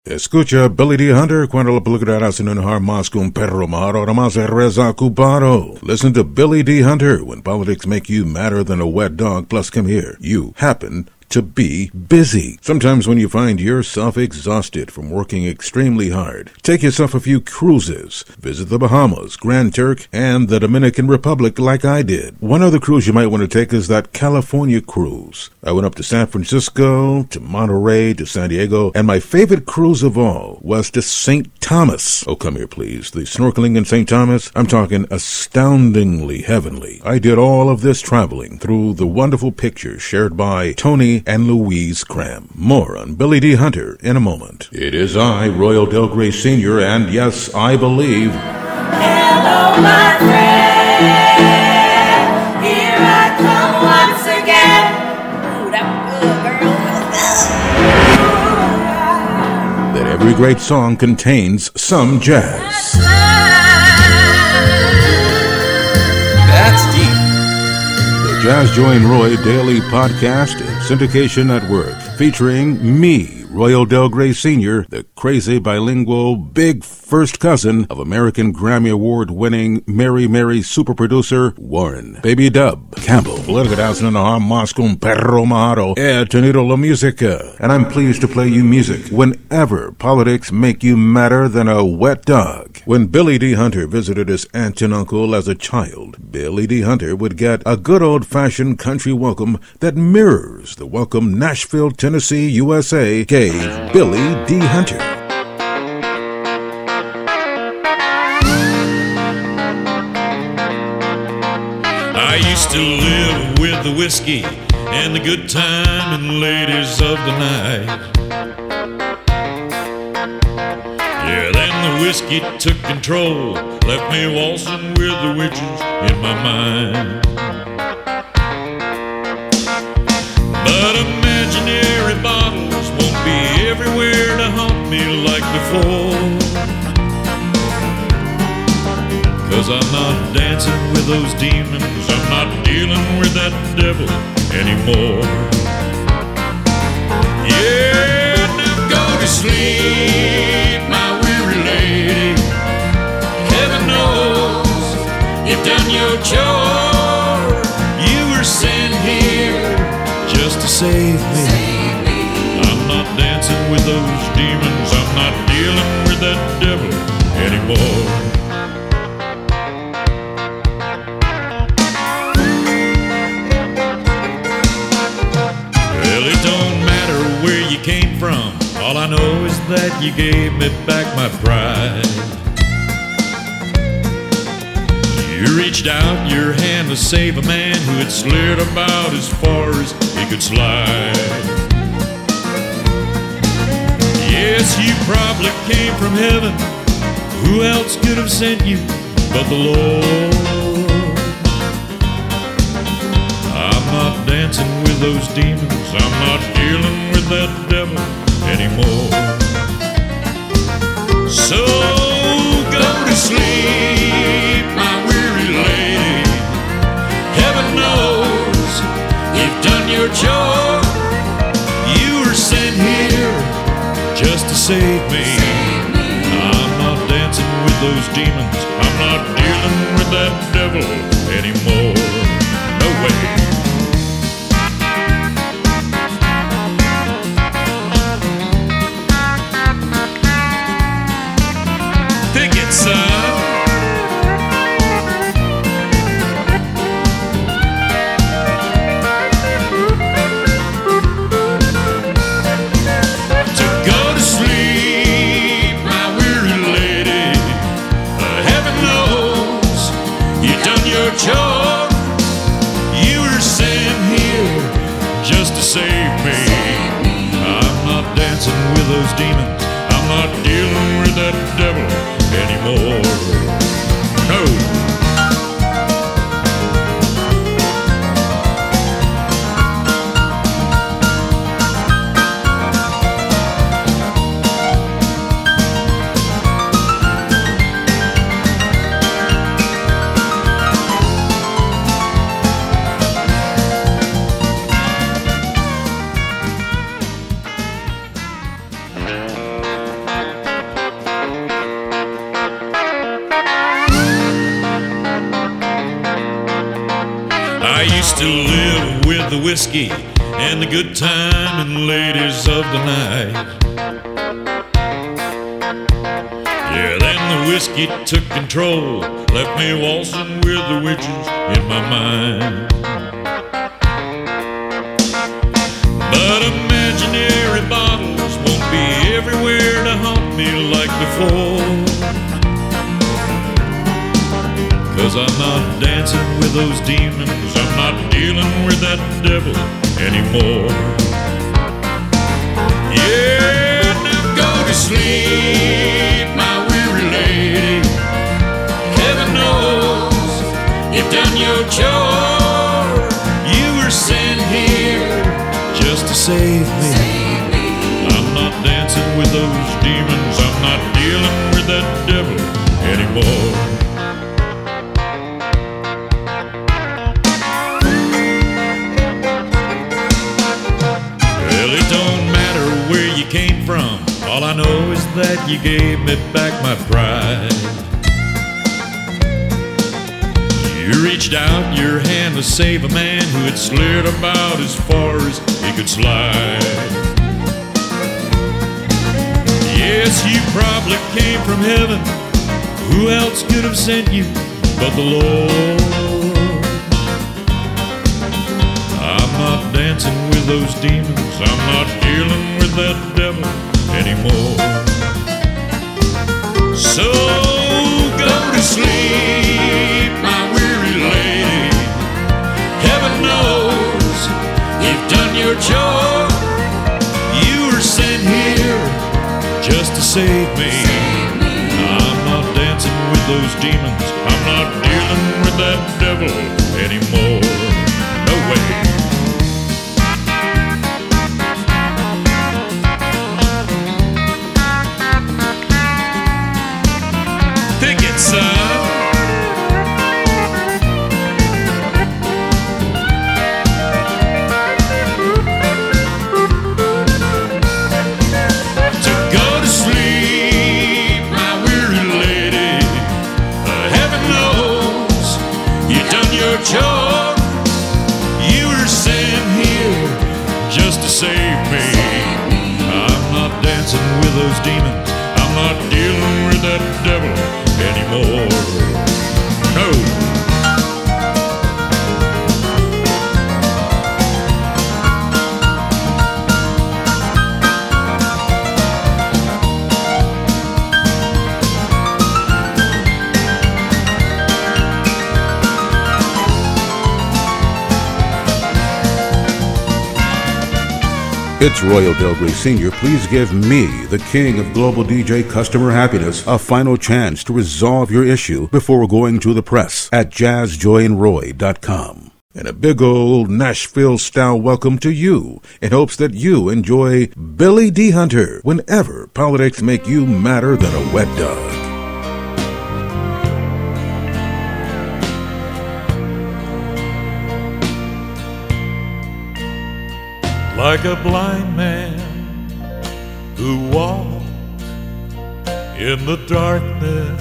Escucha Billy D. Hunter cuando la película hacen enojar más que un perro mojado además de reza ocupado. Listen to Billy D. Hunter when politics make you madder than a wet dog. Plus, come here. You happen to be busy. Sometimes when you find yourself exhausted from working extremely hard, take yourself a few cruises. Visit the Bahamas, Grand Turk, and the Dominican Republic like I did. One other cruise you might want to take is that California cruise. I went up to San Francisco, to Monterey, to San Diego, and my favorite cruise of all was to St. Thomas. Oh, come here, please. The snorkeling in St. Thomas, I'm talking astoundingly heavenly. I did all of this traveling through the wonderful pictures shared by Tony and Louise Cram. More on Billy D. Hunter in a moment. It is I, Royal Del Grey Sr., and yes, I believe. Hello, my friend. Here I come once again. Ooh, that was good, girl. That every great song contains some jazz. That's deep. The Jazz Joy and Roy Daily Podcast and Syndication Network, featuring me, Royal Del Grey Sr., the crazy bilingual big first cousin of American Grammy Award-winning Mary super producer Warren Baby Dub Campbell. Más con perro mojado. He tenido la música. And I'm pleased to play you music whenever politics make you madder than a wet dog. When Billy D. Hunter visited his aunt and uncle as a child, Billy D. Hunter would get a good old-fashioned country welcome that mirrors the welcome Nashville, Tennessee, USA gave Billy D. Hunter. I used to live with the whiskey and the good time and ladies of the night. Yeah, then the whiskey took control, left me waltzing with the witches in my mind. But imaginary bottles won't be everywhere to haunt me like before. 'Cause I'm not dancing with those demons, I'm not dealing with that devil anymore. Yeah, now go to sleep, my weary lady. Heaven knows you've done your chore. You were sent here just to save me. I'm not dancing with those demons, I'm not dealing with that devil anymore. Well, it don't matter where you came from, all I know is that you gave me back my pride. You reached out your hand to save a man who had slid about as far as he could slide. Yes, you probably came from heaven. Who else could have sent you but the Lord? I'm not dancing with those demons, I'm not dealing with that devil anymore. So go to sleep, my weary lady. Heaven knows you've done your chore. You were sent here just to save me. I'm not dancing with those demons, I'm not dealing with that devil anymore. No way. Pick it, son. To go to sleep, my weary lady. Heaven knows you've done your chore. You were sent here just to save me. I'm not dancing with those demons, I'm not dealing with that devil anymore. No. to live with the whiskey and the good time and ladies of the night. Yeah, then the whiskey took control, left me waltzing with the witches in my mind. But imaginary bottles won't be everywhere to haunt me like before. 'Cause I'm not dancing with those demons, I'm not dealing with that devil anymore. Yeah, now go to sleep, my weary lady. Heaven knows you've done your chore. You were sent here just to save me. I'm not dancing with those demons, I'm not dealing with that devil anymore. Well, it don't matter where you came from, all I know is that you gave me back my pride. You reached out your hand to save a man who had slid about as far as he could slide. Yes, you probably came from heaven. Who else could have sent you but the Lord? I'm not dancing with those demons, I'm not dealing with that devil anymore. So go to sleep, my weary lady. Heaven knows you've done your chore. You were sent here just to save me. I'm not dancing with those demons, I'm not dealing with that devil anymore. No way. Think it, son. To go to sleep, my weary lady. Heaven knows you've done your chore. You were sent here just to save me. I'm not dancing with those demons, I'm not dealing with that devil anymore. No. It's Royal Del Grey Sr. Please give me, the king of global DJ customer happiness, a final chance to resolve your issue before going to the press at jazzjoyandroy.com. And a big old Nashville-style welcome to you in hopes that you enjoy Billy D. Hunter whenever politics make you madder than a wet dog. Like a blind man who walked in the darkness,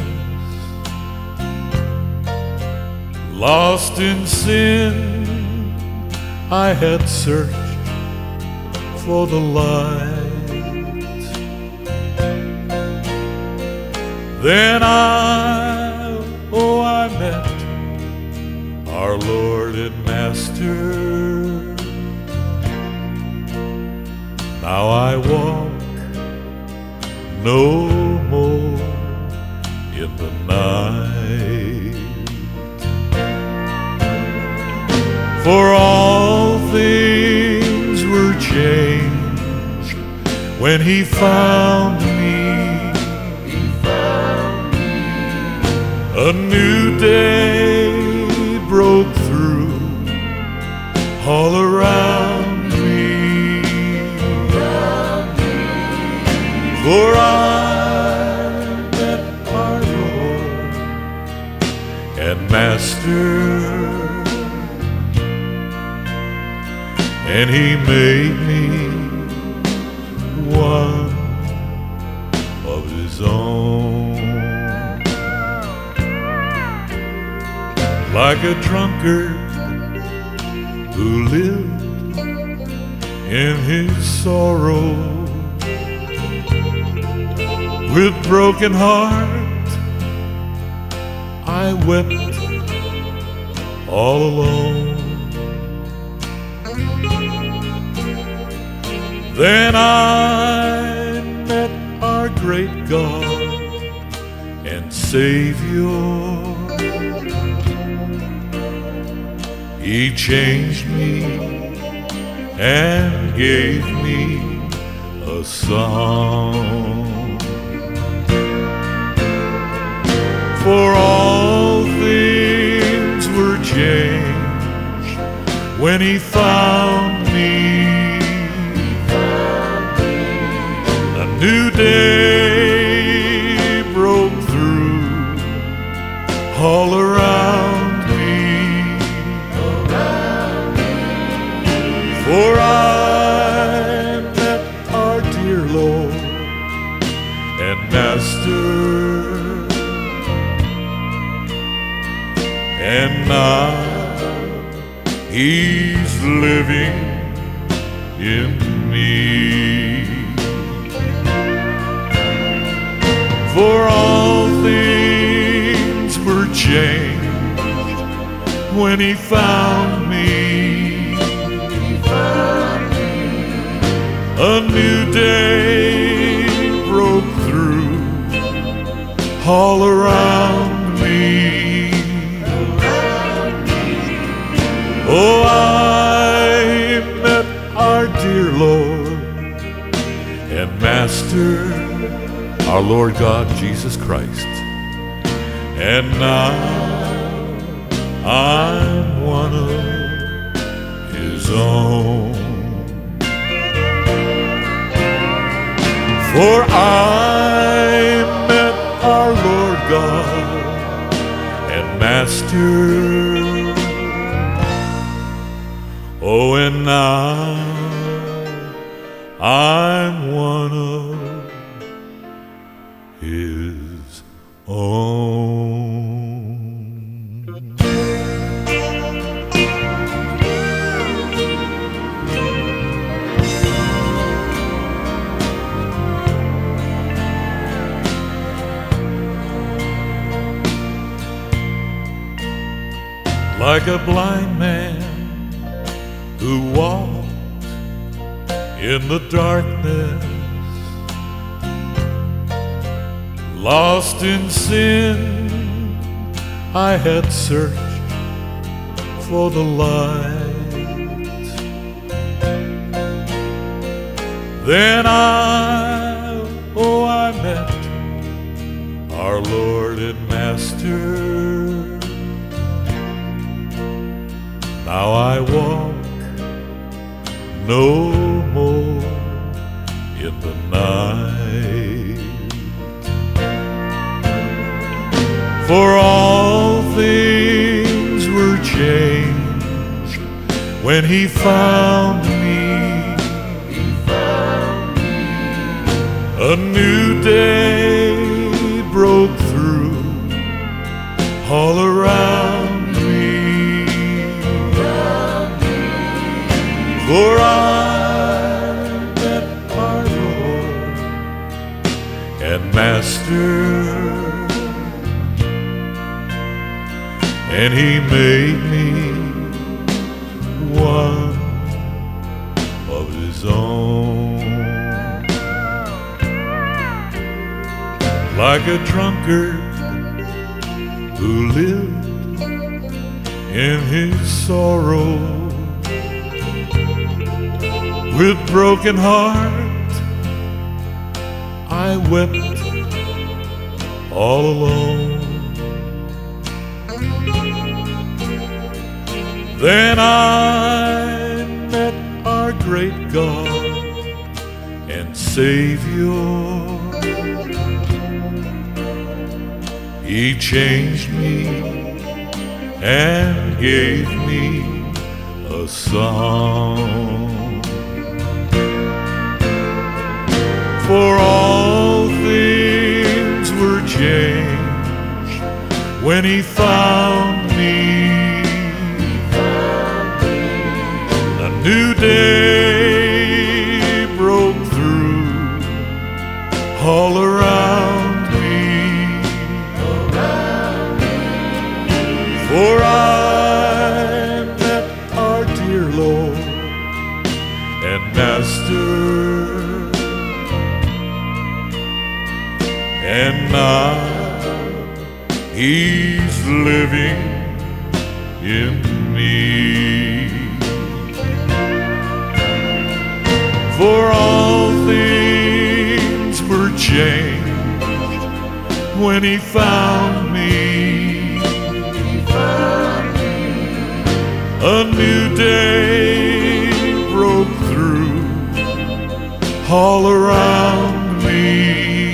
lost in sin, I had searched for the light. Then I met our Lord and Master. Now I walk no more in the night. For all things were changed when He found me. A new day broke through all around. For I met our Lord and Master, and He made me one of His own. Like a drunkard who lived in his sorrow. With broken heart, I wept all alone. Then I met our great God and Savior. He changed me and gave me a song. For all things were changed when he found me. A new day broke through all around me. For I met our dear Lord and Master, and now he's living in me. For all things were changed when he found me. A new day broke through all around me. Oh, I met our dear Lord and Master, our Lord God Jesus Christ, and now I'm one of his own. For I met our Lord God and Master. Oh, and now I'm one of his own. Like a blind man who walked in the darkness, lost in sin, I had searched for the light. Then I met our Lord and Master. Now I walk no more in the night. For all things were changed when he found me. A new day broke through all around me. For I met our Lord and Master, and he made me one of his own. Like a drunkard who lived in his sorrow, with broken heart, I wept all alone. Then I met our great God and Savior. He changed me and gave me a song. For all things were changed when he found me. all around me. For I met our dear Lord and Master, and now He's living in me. For all things were changed when He found me. A new day broke through all around me.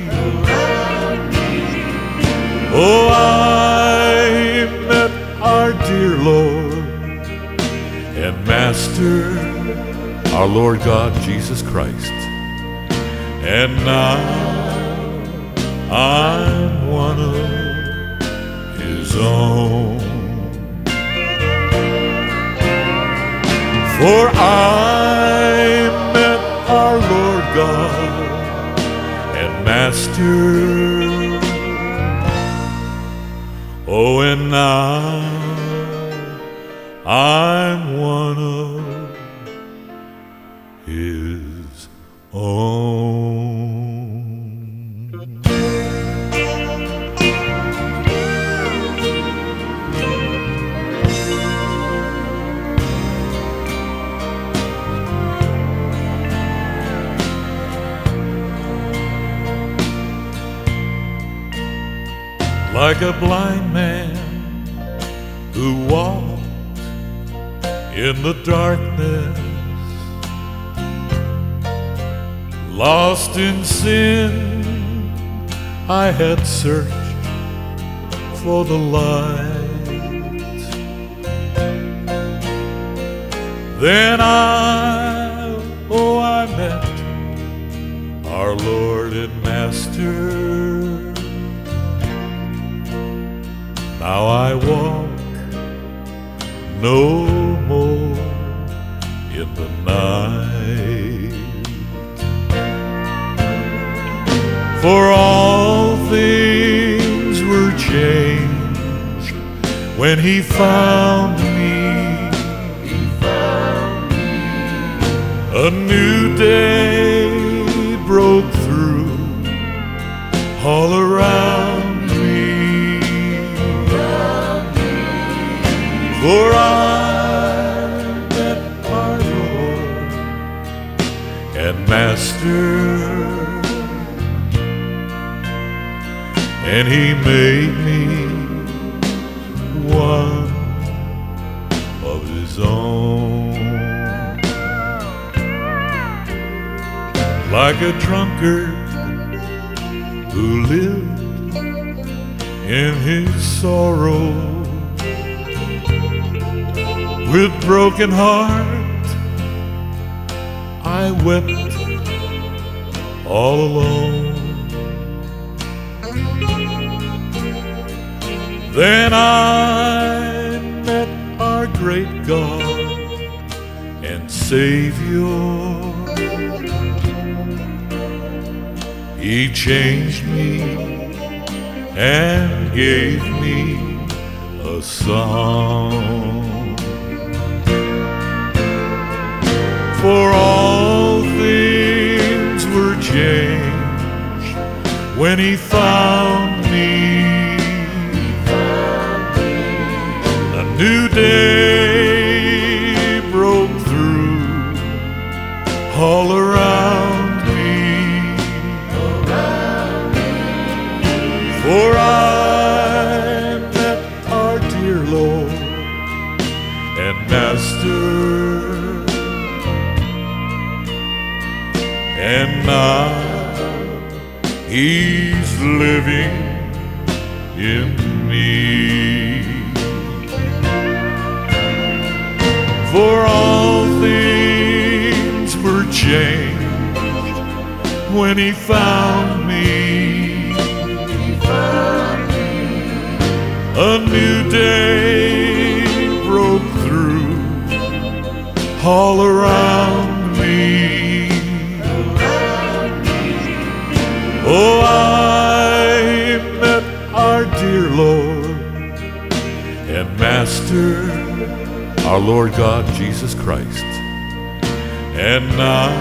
Oh, I met our dear Lord and Master, our Lord God Jesus Christ, and now I'm one of His own. For I met our Lord God and Master, oh, and now I'm one of His own. Like a blind man who walked in the darkness, lost in sin, I had searched for the light. Then I met our Lord and Master. Now I walk no more in the night. For all things were changed when He found me. A new day broke through all around. For I met our Lord and Master, and He made me one of His own. Like a drunkard who lived in his sorrow, with broken heart, I wept all alone. Then I met our great God and Savior. He changed me and gave me a song. For all things were changed when He found me. A new day broke through all around me. For I met our dear Lord and Master, and now He's living in me. For all things were changed when He found me. A new day broke through all around me. dear Lord and Master, our Lord God Jesus Christ. And now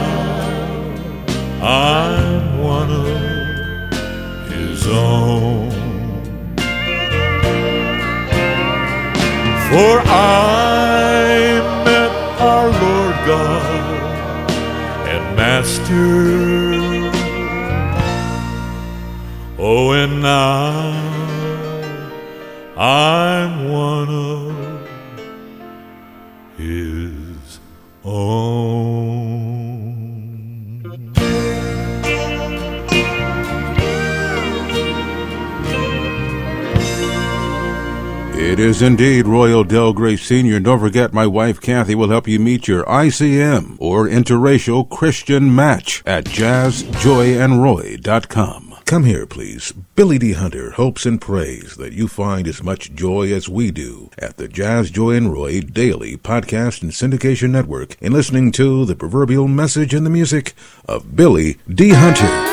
I'm one of His own. For I met our Lord God and Master. Oh, and now I'm one of His own. It is indeed Royal Del Grey Sr. Don't forget, my wife Kathy will help you meet your ICM or interracial Christian match at jazzjoyandroy.com. Come here, please. Billy D. Hunter hopes and prays that you find as much joy as we do at the Jazz, Joy, and Roy daily podcast and syndication network in listening to the proverbial message and the music of Billy D. Hunter.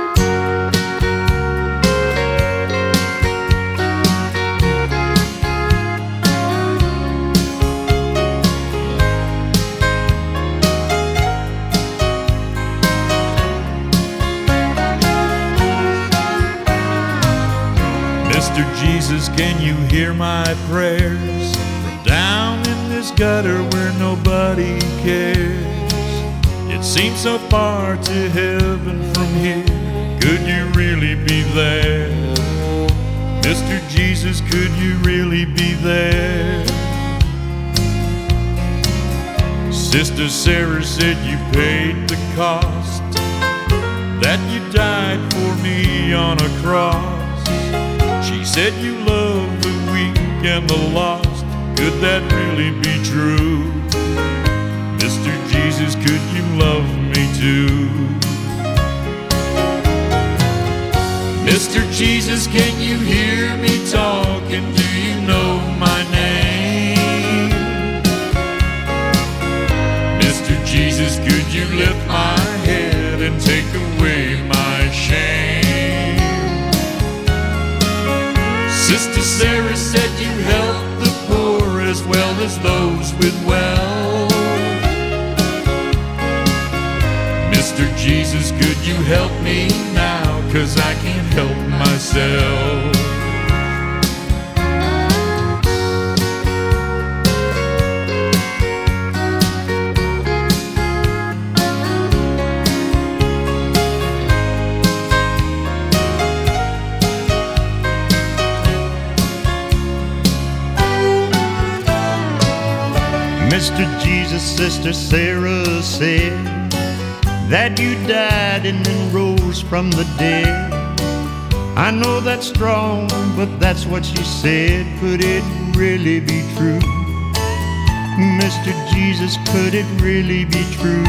Mr. Jesus, can you hear my prayers from down in this gutter where nobody cares? It seems so far to heaven from here. Could you really be there? Mr. Jesus, could you really be there? Sister Sarah said you paid the cost, that you died for me on a cross. She said you love the weak and the lost. Could that really be true? Mr. Jesus, could you love me too? Mr. Jesus, can you hear me talk, and do you know my name? Mr. Jesus, could you lift my head and take away my shame? Sister Sarah said you help the poor as well as those with wealth. Mr. Jesus, could you help me now, 'cause I can't help myself. Mr. Jesus, Sister Sarah said that you died and then rose from the dead. I know that's strong, but that's what she said. Could it really be true? Mr. Jesus, could it really be true?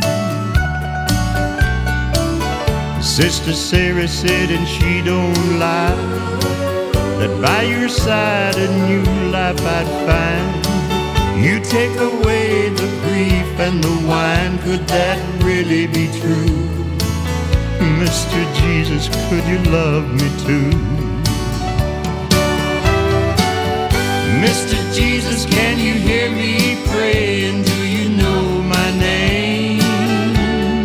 Sister Sarah said, and she don't lie, that by your side a new life I'd find. You take away the grief and the wine. Could that really be true? Mr. Jesus, could you love me too? Mr. Jesus, can you hear me pray, and do you know my name?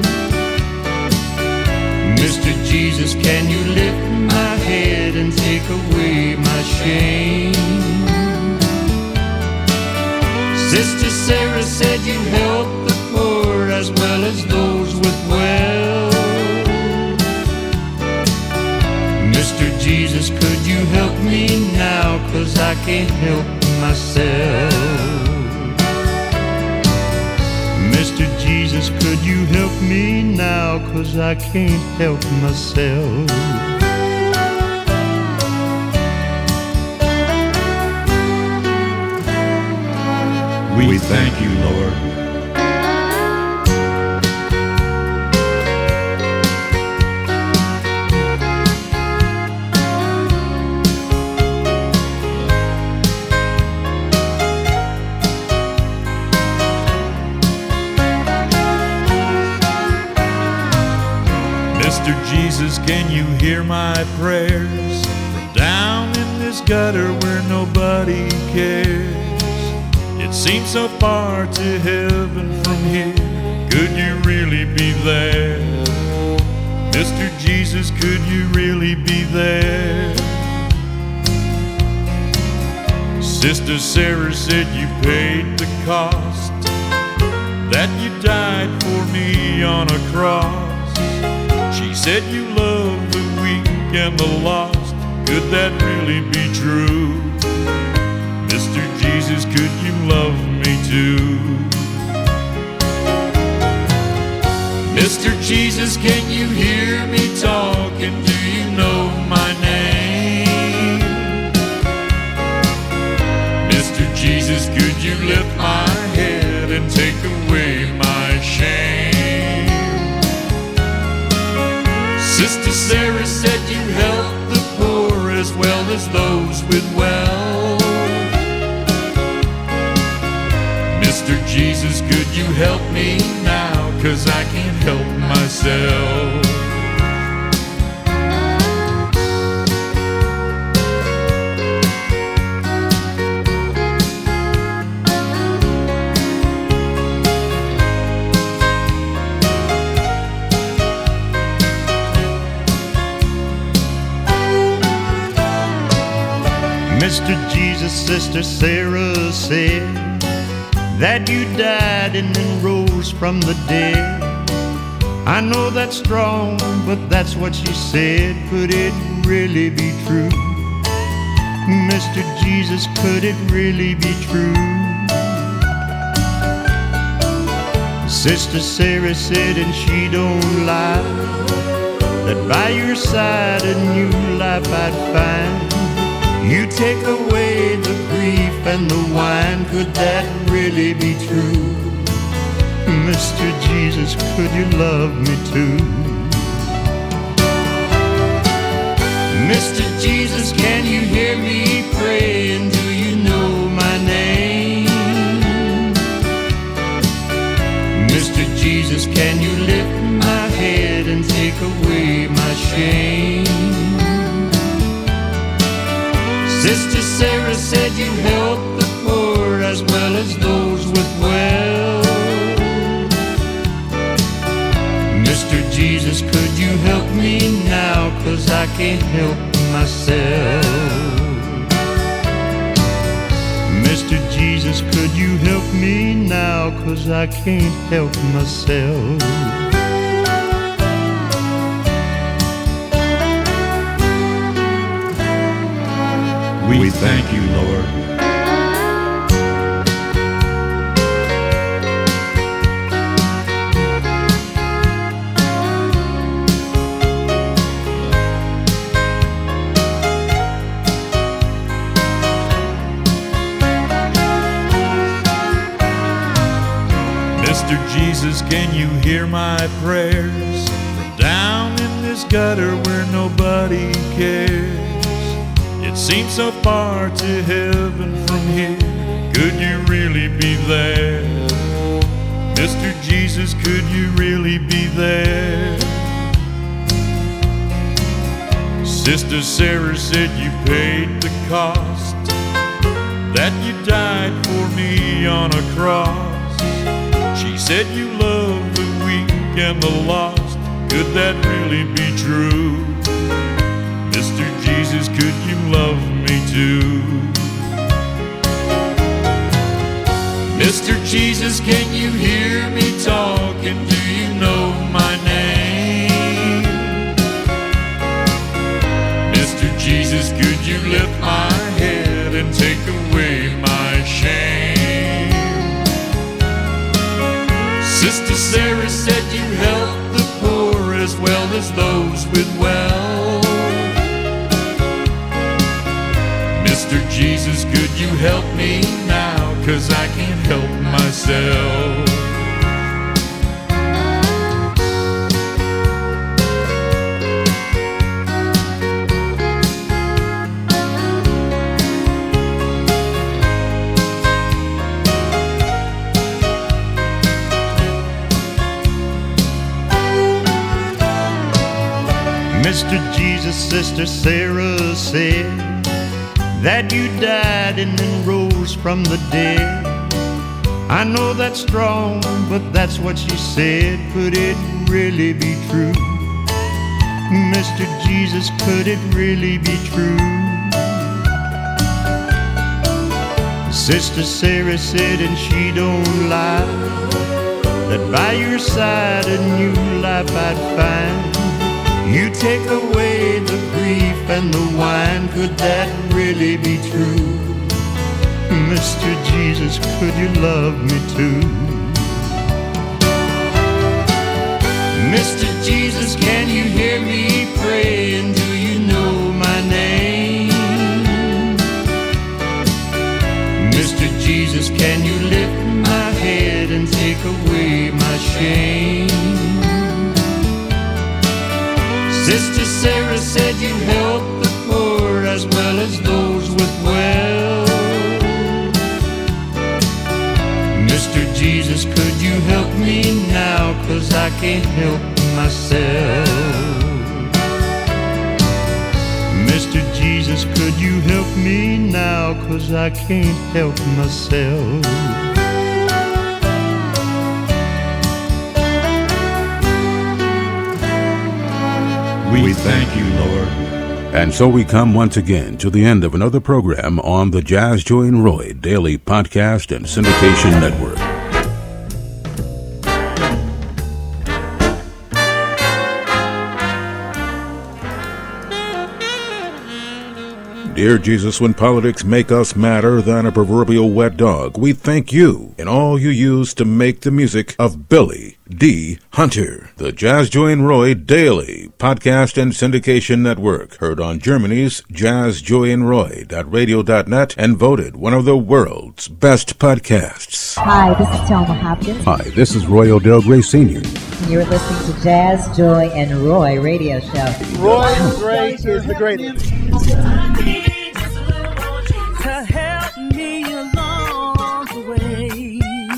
Mr. Jesus, can you lift my head and take away my shame? Sister Sarah said you help the poor as well as those with wealth. Mr. Jesus, could you help me now, 'cause I can't help myself. Mr. Jesus, could you help me now, 'cause I can't help myself. We thank you, Lord. Mr. Jesus, can you hear my prayers from down in this gutter where nobody cares. It seems so far to heaven from here. Could you really be there? Mr. Jesus, could you really be there? Sister Sarah said you paid the cost, that you died for me on a cross. She said you love the weak and the lost. Could that really be true? Mr. Jesus, could you love me too? Mr. Jesus, can you hear me talking? Do you know my name? Mr. Jesus, could you lift my head and take away my shame? Sister Sarah said you help the poor as well as those with wealth. Mr. Jesus, could you help me now? 'Cause I can't help myself. Mr. Jesus, Sister Sarah said that you died and then rose from the dead. I know that's strong, but that's what she said. Could it really be true? Mr. Jesus, could it really be true? Sister Sarah said, and she don't lie, that by your side a new life I'd find. You take away the grief and the wine. Could that really be true? Mr. Jesus, could you love me too? Mr. Jesus, can you hear me pray? And do you know my name? Mr. Jesus, can you lift my head and take away my shame? Sister Sarah said you help the poor as well as those with wealth. Mr. Jesus, could you help me now? 'Cause I can't help myself. Mr. Jesus, could you help me now? 'Cause I can't help myself. We thank you, Lord. Mr. Jesus, can you hear my prayers? From down in this gutter where nobody cares. It seems so far to heaven from here. Could you really be there? Mr. Jesus, could you really be there? Sister Sarah said you paid the cost, that you died for me on a cross. She said you love the weak and the lost. Could that really be true? Mr. Jesus, could you love me too? Mr. Jesus, can you hear me talking? Do you know my name? Mr. Jesus, could you lift my head and take away my shame? Sister Sarah said you help the poor as well as those with wealth. Mr. Jesus, could you help me now? 'Cause I can't help myself. Mr. Jesus, Sister Sarah said that you died and then rose from the dead. I know that's strong, but that's what she said. Could it really be true? Mr. Jesus, could it really be true? Sister Sarah said, and she don't lie, that by your side a new life I'd find. You take away the grief and the wine. Could that really be true? Mr. Jesus, could you love me too? Mr. Jesus, can you hear me pray? And do you know my name? Mr. Jesus, can you lift my head and take away my shame? Sister Sarah said you help the poor as well as those with wealth. Mr. Jesus, could you help me now? 'Cause I can't help myself. Mr. Jesus, could you help me now? 'Cause I can't help myself. We thank you, Lord. And so we come once again to the end of another program on the Jazz Joy and Roy Daily Podcast and Syndication Network. Dear Jesus, when politics make us madder than a proverbial wet dog, we thank you in all you use to make the music of Billy D. Hunter. The Jazz Joy and Roy Daily Podcast and Syndication Network, heard on Germany's jazzjoyandroy.radio.net and voted one of the world's best podcasts. Hi, this is Thelma Hopkins. Hi, this is Roy Odell Gray Sr. You're listening to Jazz, Joy, and Roy radio show. Roy Gray is the greatest. To help me along the way.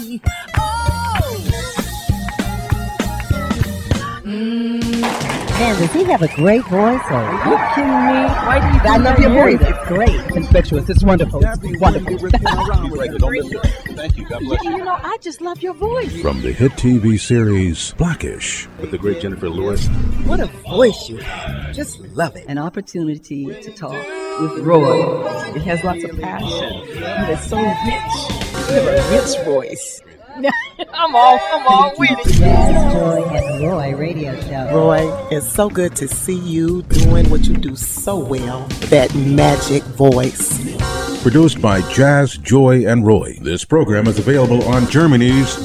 Man, does he have a great voice? Or Are you kidding me? Why do you I love your voice. It's great. It's infectious. It's wonderful. It's wonderful. Thank you. God bless you. You know, I just love your voice. From the hit TV series Blackish With the great Jennifer Lewis. What a voice you have. Just love it. An opportunity to talk with Roy. It has lots of passion. And it's so rich. You have a rich voice. I'm all with it. Jazz, Joy, and Roy radio show. Roy, it's so good to see you doing what you do so well. That magic voice. Produced by Jazz, Joy, and Roy. This program is available on Germany's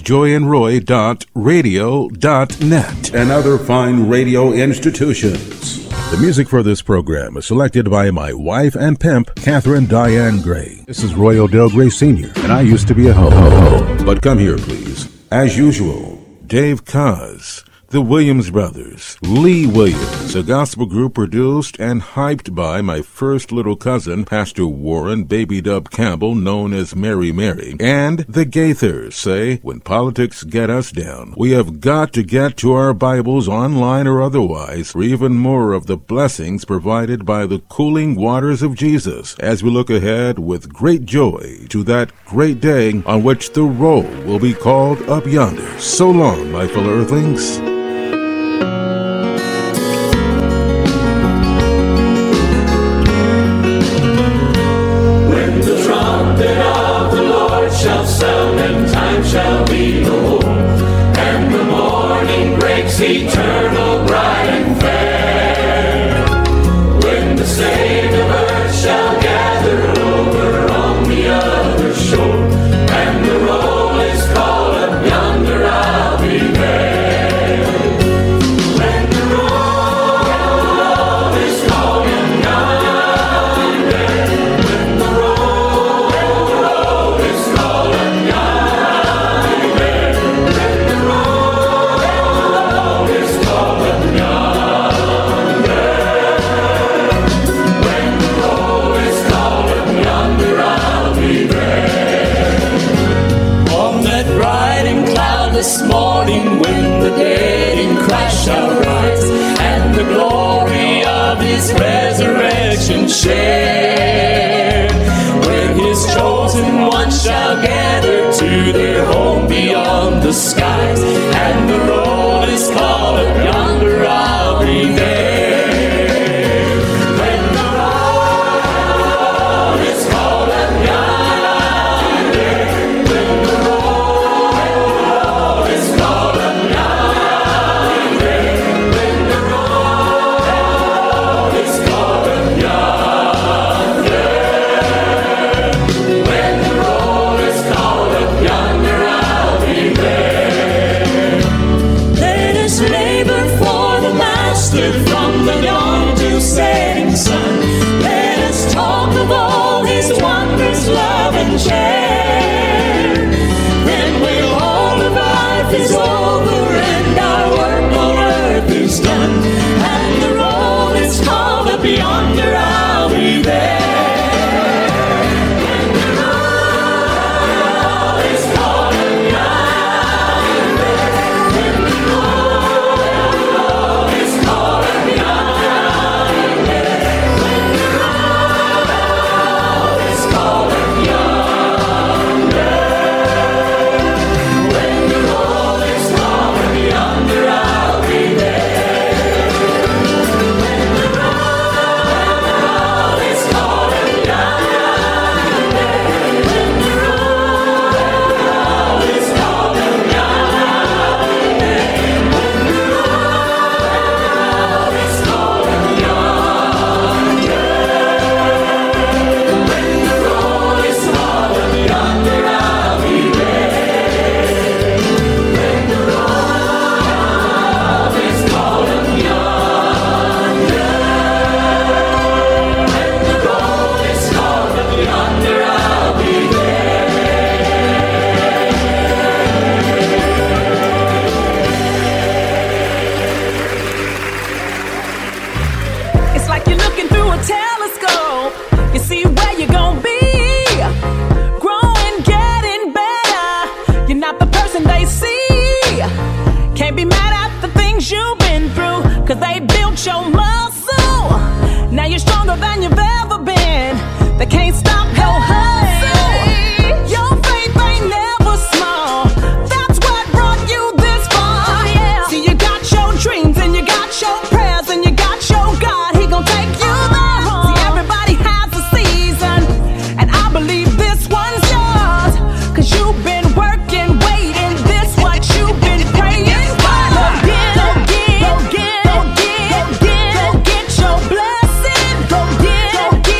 jazzjoyandroy.radio.net and other fine radio institutions. The music for this program is selected by my wife and pimp, Catherine Diane Gray. This is Roy Odell Gray Sr., and I used to be a ho-ho. But come here, please. As usual, Dave Koz, the Williams Brothers, Lee Williams, a gospel group produced and hyped by my first little cousin, Pastor Warren Baby Dub Campbell, known as Mary Mary, and the Gaithers say, when politics get us down, we have got to get to our Bibles online or otherwise for even more of the blessings provided by the cooling waters of Jesus as we look ahead with great joy to that great day on which the roll will be called up yonder. So long, my fellow earthlings. Sound and time shall be no more, and the morning breaks eternal, bright and fair. When the saved of earth shall gather over on the other shore, and the roll is called up yonder, I'll be there. When the roll is called up yonder, when the roll is called up this morning, when the dead in Christ shall rise, and the glory of his resurrection share. dear home beyond the skies. And the road is called up yonder, I'll be there. When the road is called up yonder, when the road is called up yonder, when the road is called up yonder, when the road is called up yonder, I'll be there. Let us labor for the Master from the dawn to setting sun. Let us talk of all His wonders, love and share. Then when all of life is over and our work on earth is done, and the road is called up yonder, I'll be there. When the road is called up yonder, when the road is called up yonder, when the road is called up yonder, when the road is called up yonder, I'll be there. When the road is called up yonder, when the road is called up yonder, when the road is called up yonder, when the road is called up yonder, I'll be there. When the road is called up yonder, when the road is called up yonder, I'll be It's like you're looking through a telescope. You see where you're gonna be. Growing, getting better. You're not the person they see. Can't be mad at the things you've been through, 'cause they built your muscle. Now you're stronger than you've ever been. They can't stop your hustle. Your faith ain't never small. That's what brought you this far. See, you got your dreams and you got your prayers and you got your God. He gon' take you there. See, everybody has a season, and I believe this one's yours. 'Cause you've been working, waiting. This what you've been praying for. Go get, go get, go get, go get, go get your blessing. Go get, go get.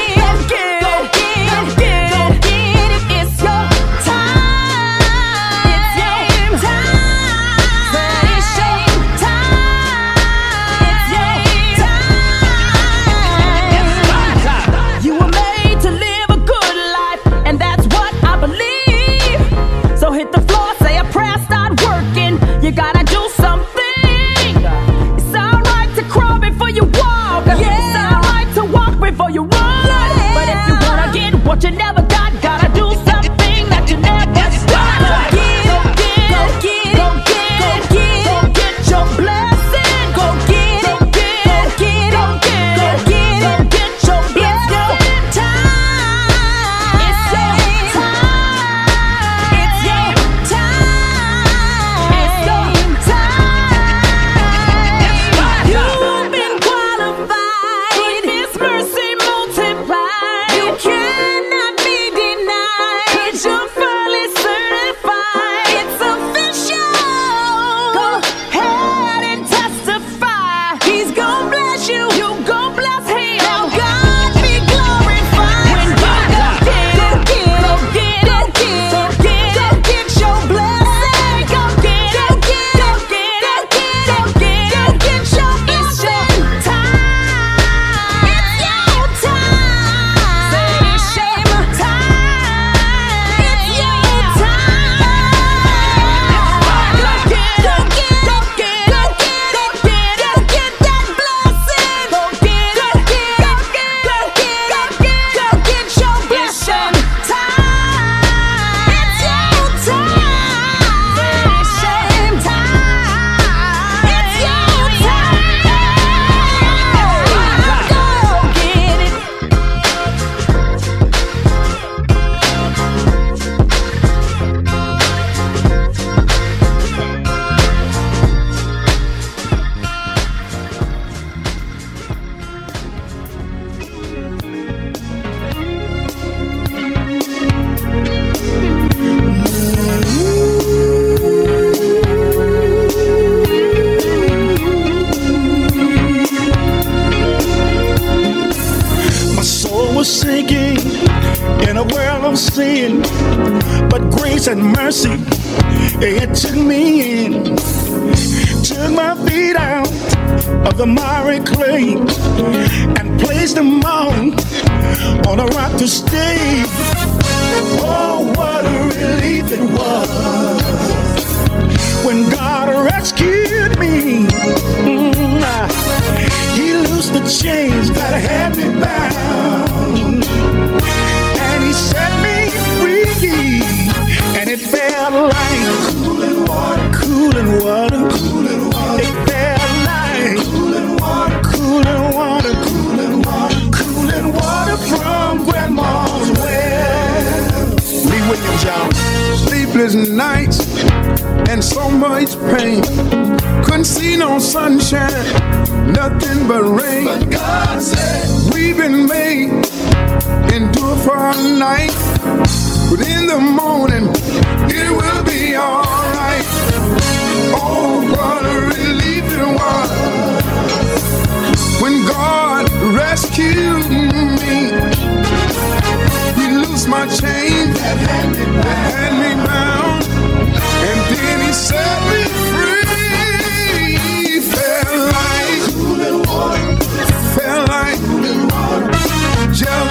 was sinking in a world of sin, but grace and mercy, it took me in, took my feet out of the miry clay and placed them on a rock to stay. Oh, what a relief it was when God rescued me. He loosed the chains that had me bound, and he set me free. And it felt like cooling water, cooling water, cooling water. It felt like cooling water, cooling water, cooling water, cooling water from Grandma's well. Lee Williams, y'all. Sleepless nights and so much pain. Couldn't see no sunshine, nothing but rain. But God said we've been made endure for a night, but in the morning it will be alright. Oh, what a relief it was when God rescued me. He loosed my chain that had me bound, and then he set me free. Felt like cooling water, felt like cooling water, just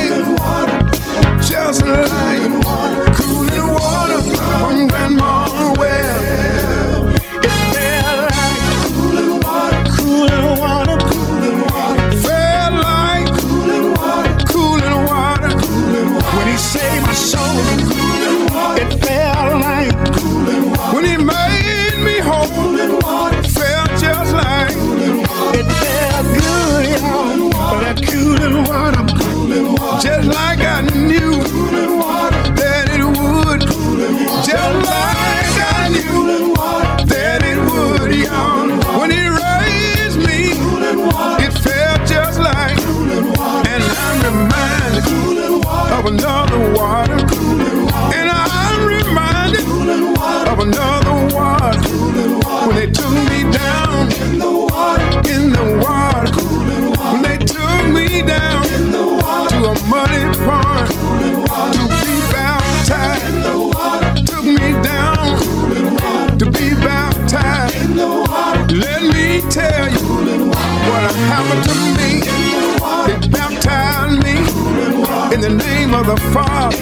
like cooling water from Grandma's well. It felt like cooling water, cooling water, cooling water. Felt like cooling water, cooling water, cooling water. When he saved my soul, cooling water. It felt like cooling water. When he made me whole, cooling water. Felt just like cooling water. It felt good, y'all. But that cooling water, cooling water. Just like I knew that it would, just like I knew that it would, y'all. When he raised me, it felt just like, and I'm reminded of another water, and I'm reminded of another water. When they took me down in the water, when they took me down to a muddy pond to be baptized, took me down to be baptized. Let me tell you what happened to me. They baptized me in the name of the Father,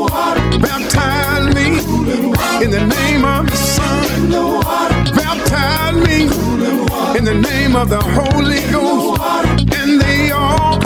baptized me in the name of the Son, baptized me in the name of the Holy Ghost, and they all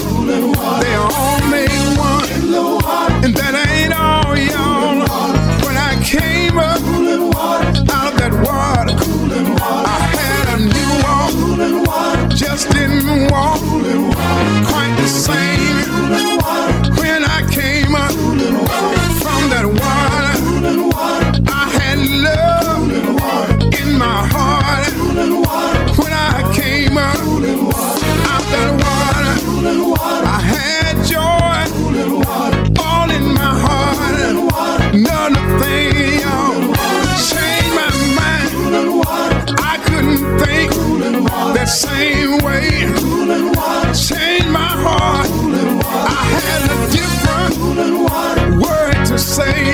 made one. And that ain't all, y'all. When I came up out of that water, I had a new walk. Just didn't walk quite the same. When I came up from that water, I had love in my heart. When I came up out that water, I had joy all in my heart. Another thing, y'all, changed my mind. I couldn't think that same way. Changed my heart. I had a different word to say.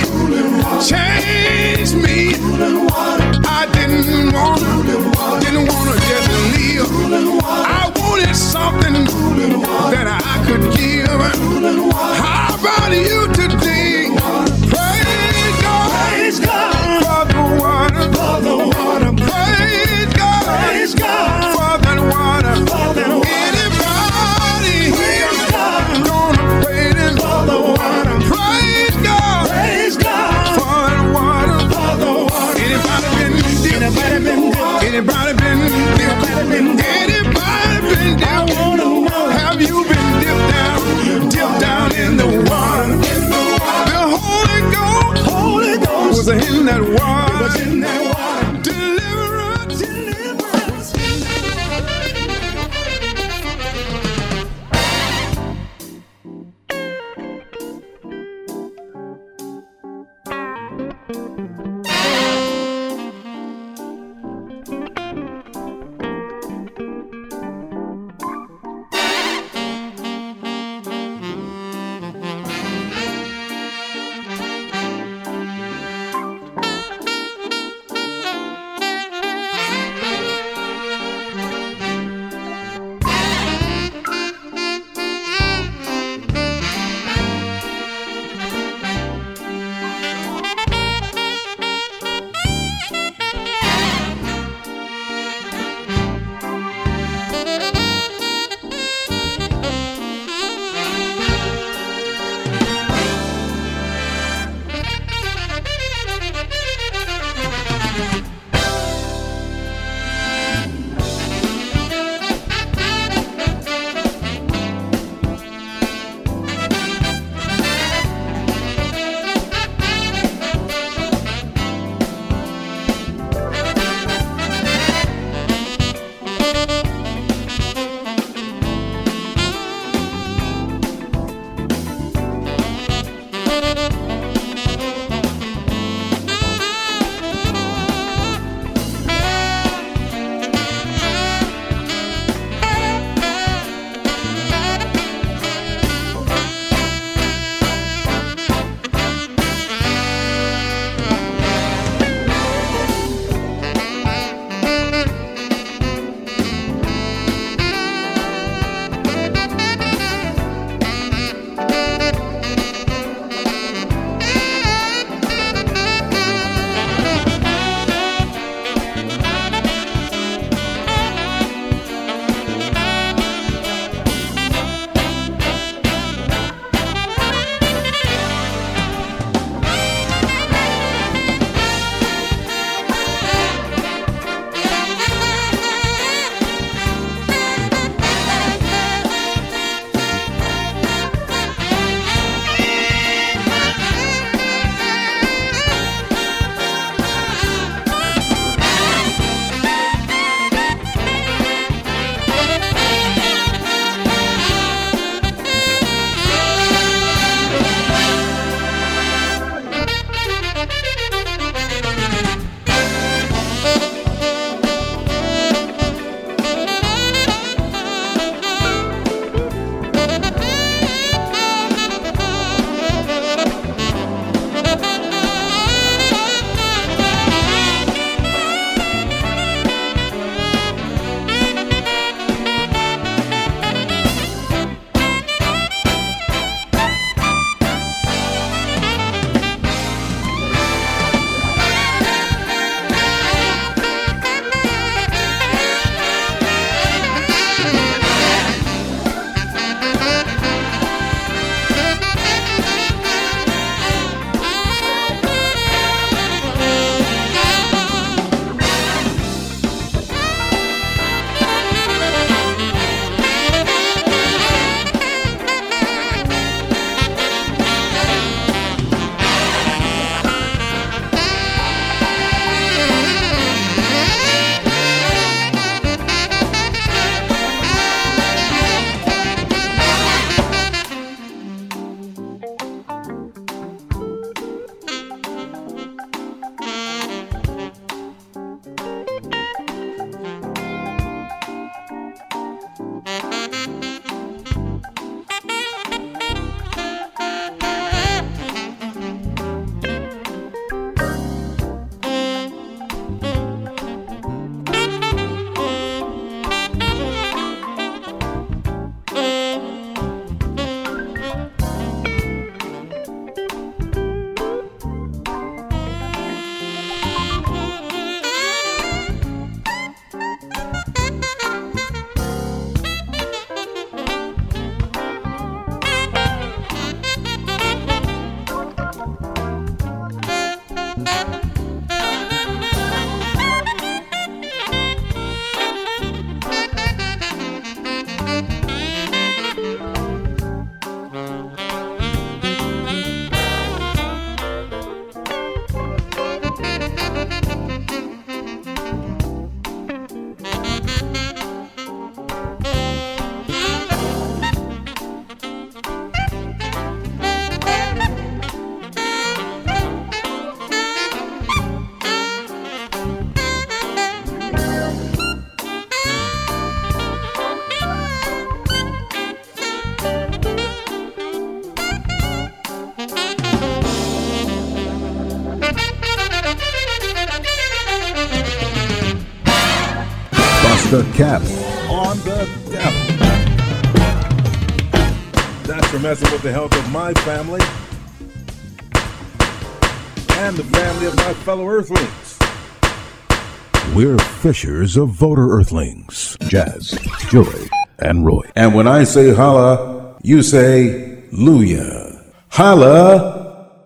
Changed me. I didn't wanna just live. I wanted something that I could give. How about you today? Praise God, praise God for the water, for the water. Praise God, praise God for that water, for that water. Anybody here gonna praise Him for the water? Praise God for that water, for the water. Anybody been dipped? Anybody been dipped? Anybody been dipped? I wanna know. Have you been dipped down in the water? The Holy Ghost was in that water. It was in that water. Deliverance. the cap on the devil. That's for messing with the health of my family and the family of my fellow Earthlings. We're fishers of voter Earthlings. Jazz, Joy, and Roy. And when I say holla, you say Luya. Holla!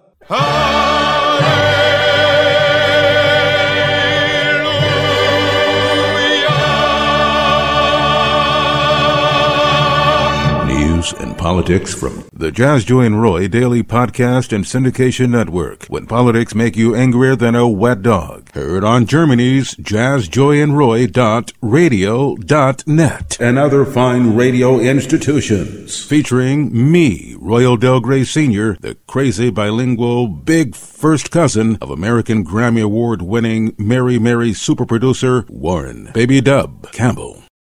News and politics from the Jazz, Joy, and Roy Daily Podcast and Syndication Network. When politics make you angrier than a wet dog. Heard on Germany's jazzjoyandroy.radio.net and other fine radio institutions. Featuring me, Royal Del Grey Sr., the crazy bilingual big first cousin of American Grammy Award winning Mary Mary super producer Warren Baby Dub Campbell.